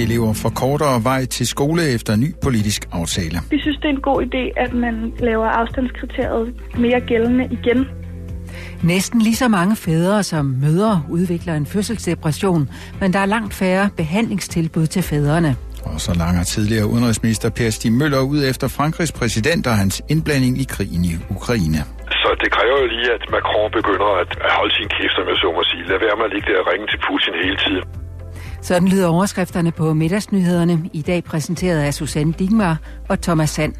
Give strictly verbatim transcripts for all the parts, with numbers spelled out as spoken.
gymnasieelever får kortere vej til skole efter ny politisk aftale. Vi synes, det er en god idé, at man laver afstandskriteriet mere gældende igen. Næsten lige så mange fædre som mødre udvikler en fødselsdepression, men der er langt færre behandlingstilbud til fædrene. Og så langer tidligere udenrigsminister Per Stig Møller ud efter Frankrigs præsident og hans indblanding i krigen i Ukraine. Så det kræver jo lige, at Macron begynder at holde sin kæft, som jeg så må sige. Lad være med at ligge der og ringe til Putin hele tiden. Sådan lyder overskrifterne på middagsnyhederne, i dag præsenteret af Susanne Digmar og Thomas Sand.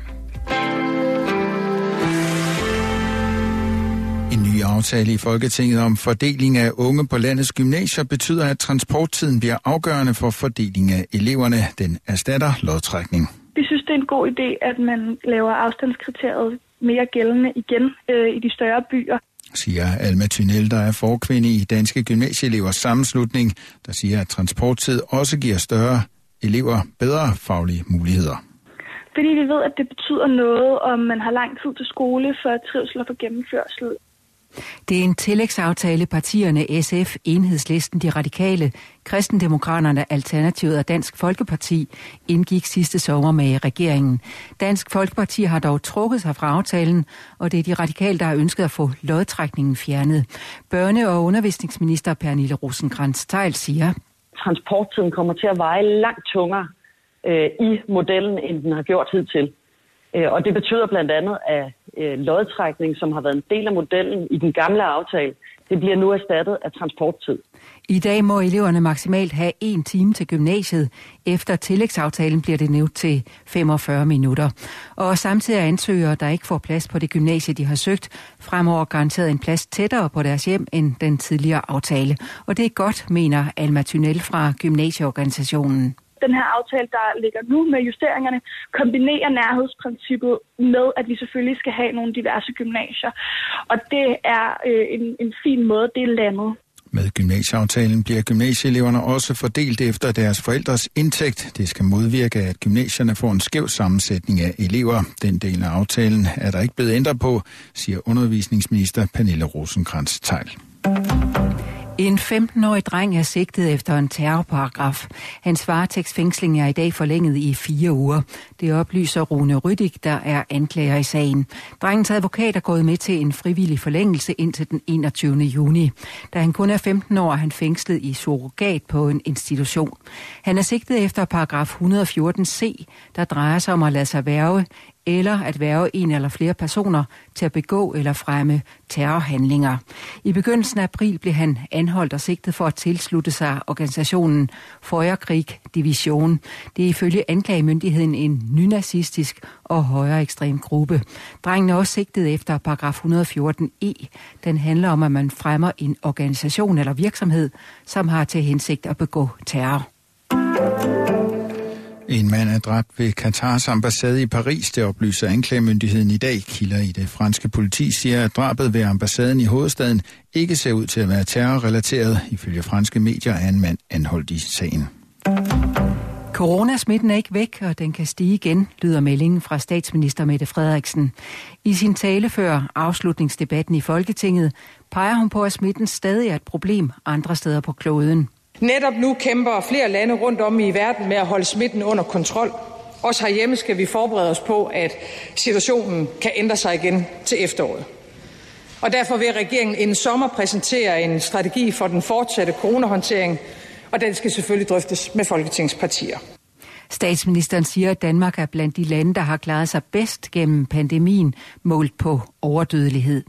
En ny aftale i Folketinget om fordeling af unge på landets gymnasier betyder, at transporttiden bliver afgørende for fordeling af eleverne. Den erstatter lodtrækning. Vi synes, det er en god idé, at man laver afstandskriteriet mere gældende igen øh, i de større byer. Siger Alma Thynel, der er forkvinde i Danske Gymnasieelevers Sammenslutning, der siger, at transporttid også giver større elever bedre faglige muligheder. Fordi vi ved, at det betyder noget, om man har lang tid til skole for trivsel og for gennemførsel. Det er en tillægsaftale, partierne S F, Enhedslisten, De Radikale, Kristendemokraterne, Alternativet og Dansk Folkeparti indgik sidste sommer med regeringen. Dansk Folkeparti har dog trukket sig fra aftalen, og det er De Radikale, der har ønsket at få lodtrækningen fjernet. Børne- og undervisningsminister Pernille Rosenkrantz-Theil siger: Transporttiden kommer til at veje langt tungere øh, i modellen, end den har gjort hidtil. Og det betyder blandt andet, at lodtrækning, som har været en del af modellen i den gamle aftale, det bliver nu erstattet af transporttid. I dag må eleverne maksimalt have en time til gymnasiet. Efter tillægsaftalen bliver det nævnt til femogfyrre minutter. Og samtidig er ansøgere, der ikke får plads på det gymnasie, de har søgt, fremover garanteret en plads tættere på deres hjem end den tidligere aftale. Og det er godt, mener Alma Thynel fra gymnasieorganisationen. Den her aftale, der ligger nu med justeringerne, kombinerer nærhedsprincippet med, at vi selvfølgelig skal have nogle diverse gymnasier. Og det er øh, en, en fin måde, det er landet. Med gymnasieaftalen bliver gymnasieeleverne også fordelt efter deres forældres indtægt. Det skal modvirke, at gymnasierne får en skæv sammensætning af elever. Den del af aftalen er der ikke blevet ændret på, siger undervisningsminister Pernille Rosenkrantz-Theil. En femten-årig dreng er sigtet efter en terrorparagraf. Hans varetægtsfængsling er i dag forlænget i fire uger. Det oplyser Rune Rüdig, der er anklager i sagen. Drengens advokat er gået med til en frivillig forlængelse indtil den enogtyvende juni. Da han kun er femten år, er han fængslet i surrogat på en institution. Han er sigtet efter paragraf et hundrede og fjorten c, der drejer sig om at lade sig hverve eller at hverve en eller flere personer til at begå eller fremme terrorhandlinger. I begyndelsen af april blev han anholdt og sigtet for at tilslutte sig organisationen Feuerkrieg Division. Det er ifølge anklagemyndigheden en nynazistisk og højreekstrem gruppe. Drengen er også sigtet efter paragraf et hundrede og fjorten e. Den handler om, at man fremmer en organisation eller virksomhed, som har til hensigt at begå terror. En mand er dræbt ved Katars ambassade i Paris, det oplyser anklagemyndigheden i dag. Kilder i det franske politi siger, at drabet ved ambassaden i hovedstaden ikke ser ud til at være terrorrelateret. Ifølge franske medier er en mand anholdt i sagen. Coronasmitten er ikke væk, og den kan stige igen, lyder meldingen fra statsminister Mette Frederiksen. I sin tale før afslutningsdebatten i Folketinget peger hun på, at smitten stadig er et problem andre steder på kloden. Netop nu kæmper flere lande rundt om i verden med at holde smitten under kontrol. Også herhjemme skal vi forberede os på, at situationen kan ændre sig igen til efteråret. Og derfor vil regeringen inden sommer præsentere en strategi for den fortsatte coronahåndtering, og den skal selvfølgelig drøftes med Folketingets partier. Statsministeren siger, at Danmark er blandt de lande, der har klaret sig bedst gennem pandemien, målt på overdødelighed.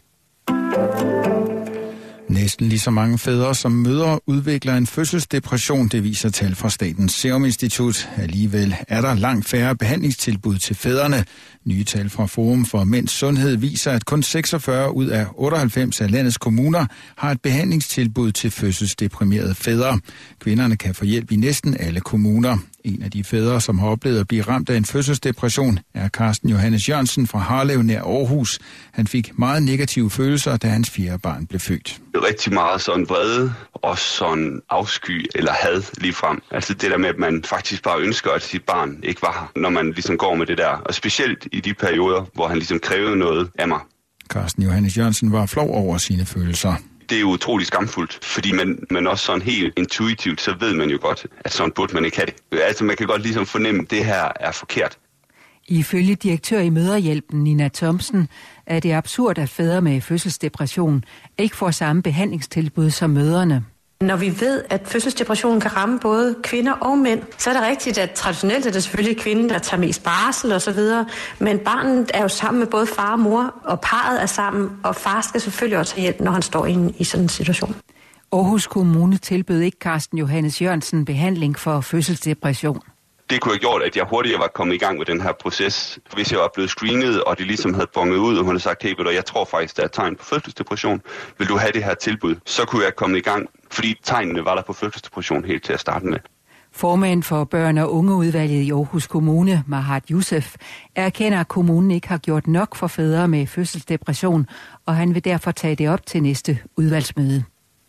Næsten lige så mange fædre som mødre udvikler en fødselsdepression, det viser tal fra Statens Serum Institut. Alligevel er der langt færre behandlingstilbud til fædrene. Nye tal fra Forum for Mænds Sundhed viser, at kun seksogfyrre ud af otteoghalvfems af landets kommuner har et behandlingstilbud til fødselsdeprimerede fædre. Kvinderne kan få hjælp i næsten alle kommuner. En af de fædre, som har oplevet at blive ramt af en fødselsdepression, er Carsten Johannes Jørgensen fra Harlev nær Aarhus. Han fik meget negative følelser, da hans fjerde barn blev født. Rigtig meget sådan vrede og sådan afsky eller had ligefrem. Altså det der med, at man faktisk bare ønsker, at sit barn ikke var her, når man ligesom går med det der. Og specielt i de perioder, hvor han ligesom krævede noget af mig. Carsten Johannes Jørgensen var flov over sine følelser. det er jo utroligt skamfuldt, fordi man, man også sådan helt intuitivt, så ved man jo godt, at sådan burde man ikke have det. Altså man kan godt ligesom fornemme, at det her er forkert. Ifølge direktør i Mødrehjælpen Nina Thomsen er det absurd, at fædre med fødselsdepression ikke får samme behandlingstilbud som mødrene. Når vi ved, at fødselsdepression kan ramme både kvinder og mænd, så er det rigtigt, at traditionelt er det selvfølgelig kvinden, der tager mest barsel osv., men barnet er jo sammen med både far og mor, og parret er sammen, og far skal selvfølgelig også have hjælp, når han står i, en, i sådan en situation. Aarhus Kommune tilbød ikke Carsten Johannes Jørgensen behandling for fødselsdepression. Det kunne have gjort, at jeg hurtigere var kommet i gang med den her proces. Hvis jeg var blevet screenet, og det ligesom havde bonget ud, og hun havde sagt, hey, jeg tror faktisk, der er tegn på fødselsdepression. Vil du have det her tilbud? Så kunne jeg komme i gang, fordi tegnene var der på fødselsdepression helt til at starte med. Formand for børn- og ungeudvalget i Aarhus Kommune, Mahat Youssef, erkender, at kommunen ikke har gjort nok for fædre med fødselsdepression, og han vil derfor tage det op til næste udvalgsmøde.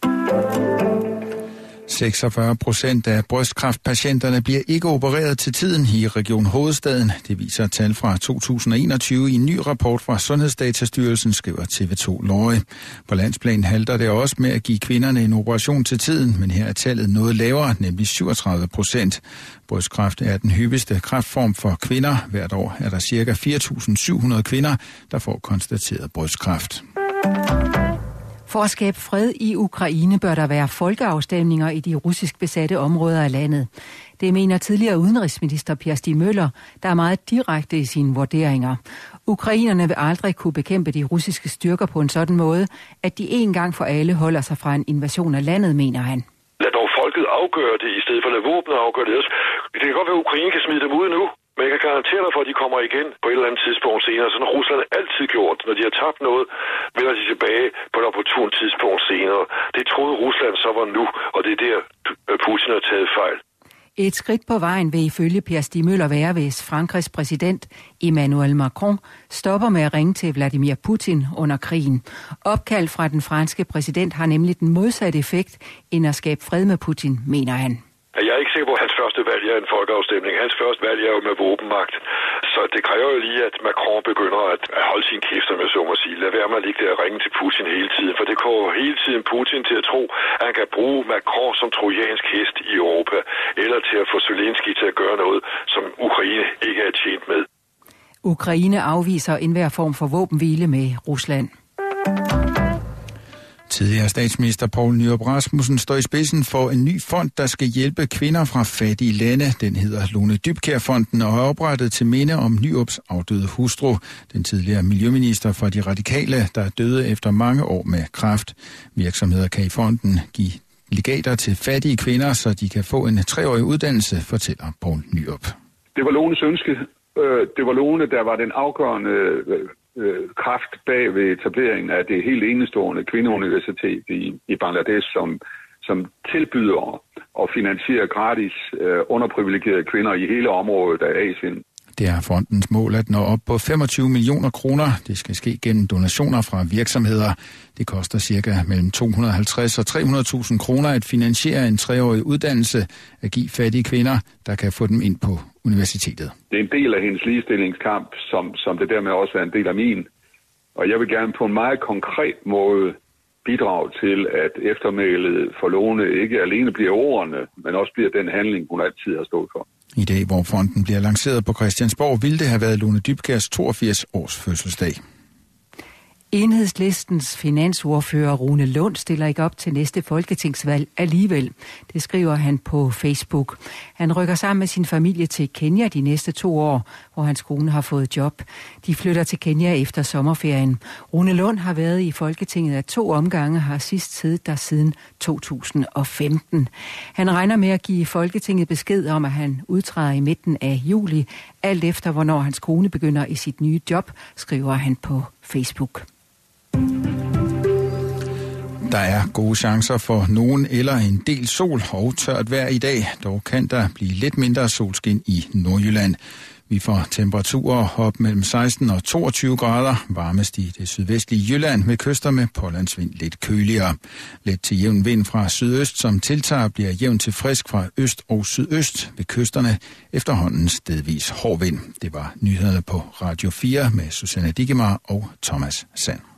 seksogfyrre procent af brystkræftpatienterne bliver ikke opereret til tiden i Region Hovedstaden. Det viser tal fra to tusind og enogtyve i en ny rapport fra Sundhedsdatastyrelsen, skriver T V to Lorry. På landsplan halter det også med at give kvinderne en operation til tiden, men her er tallet noget lavere, nemlig syvogtredive procent. Brystkræft er den hyppigste kræftform for kvinder. Hvert år er der ca. fire tusind syv hundrede kvinder, der får konstateret brystkræft. For at skabe fred i Ukraine bør der være folkeafstemninger i de russisk besatte områder af landet. Det mener tidligere udenrigsminister Per Stig Møller, der er meget direkte i sine vurderinger. Ukrainerne vil aldrig kunne bekæmpe de russiske styrker på en sådan måde, at de en gang for alle holder sig fra en invasion af landet, mener han. Lad dog folket afgøre det, i stedet for at lade våbnet afgøre det. Det kan godt være, at Ukraine kan smide dem ud nu. Men jeg kan garantere dig for, at de kommer igen på et eller andet tidspunkt senere. Sådan har Rusland altid gjort. Når de har tabt noget, vender de tilbage på et opportunt tidspunkt senere. Det troede Rusland så var nu, og det er der, Putin har taget fejl. Et skridt på vejen vil ifølge Per Stig Møller være, hvis Frankrigs præsident Emmanuel Macron stopper med at ringe til Vladimir Putin under krigen. Opkald fra den franske præsident har nemlig den modsatte effekt end at skabe fred med Putin, mener han. Jeg er ikke sikker på, at hans første valg er en folkeafstemning. Hans første valg er jo med våbenmagt. Så det kræver jo lige, at Macron begynder at holde sin kæft, som jeg så må sige. Lad være med at ligge der og ringe til Putin hele tiden. For det kommer hele tiden Putin til at tro, at han kan bruge Macron som trojansk hest i Europa. Eller til at få Zelensky til at gøre noget, som Ukraine ikke er tjent med. Ukraine afviser enhver form for våbenhvile med Rusland. Tidligere statsminister Poul Nyrup Rasmussen står i spidsen for en ny fond, der skal hjælpe kvinder fra fattige lande. Den hedder Lone Dybkjær-fonden og er oprettet til minde om Nyrups afdøde hustru, den tidligere miljøminister for de radikale, der døde efter mange år med kræft. Virksomheder kan i fonden give legater til fattige kvinder, så de kan få en treårig uddannelse, fortæller Poul Nyrup. Det var Lones ønske. Det var Lone, der var den afgørende kraft bag ved etableringen af det helt enestående kvindeuniversitet i, i Bangladesh, som, som tilbyder og finansierer gratis øh, underprivilegerede kvinder i hele området af Asien. Det er fondens mål at nå op på femogtyve millioner kroner. Det skal ske gennem donationer fra virksomheder. Det koster cirka mellem to hundrede og halvtreds og tre hundrede tusind kroner at finansiere en treårig uddannelse at give fattige kvinder, der kan få dem ind på universitetet. Det er en del af hendes ligestillingskamp, som, som det dermed også er en del af min. Og jeg vil gerne på en meget konkret måde bidrage til, at eftermælet for Lone ikke alene bliver ordene, men også bliver den handling, hun altid har stået for. I dag, hvor fonden bliver lanceret på Christiansborg, ville det have været Lone Dybkjærs toogfirs års fødselsdag. Enhedslistens finansordfører Rune Lund stiller ikke op til næste folketingsvalg alligevel. Det skriver han på Facebook. Han rykker sammen med sin familie til Kenya de næste to år, hvor hans kone har fået job. De flytter til Kenya efter sommerferien. Rune Lund har været i Folketinget af to omgange og har sidst siddet der siden to tusind og femten. Han regner med at give Folketinget besked om, at han udtræder i midten af juli, alt efter hvornår hans kone begynder i sit nye job, skriver han på Facebook. Der er gode chancer for nogen eller en del sol og tørt vejr i dag. Dog kan der blive lidt mindre solskin i Nordjylland. Vi får temperaturer op mellem seksten og toogtyve grader. Varmest i det sydvestlige Jylland med kyster med pålandsvind lidt køligere. Let til jævn vind fra sydøst, som tiltager, bliver jævn til frisk fra øst og sydøst. Ved kysterne efterhånden stedvis hård vind. Det var nyhederne på Radio fire med Susanne Digemar og Thomas Sand.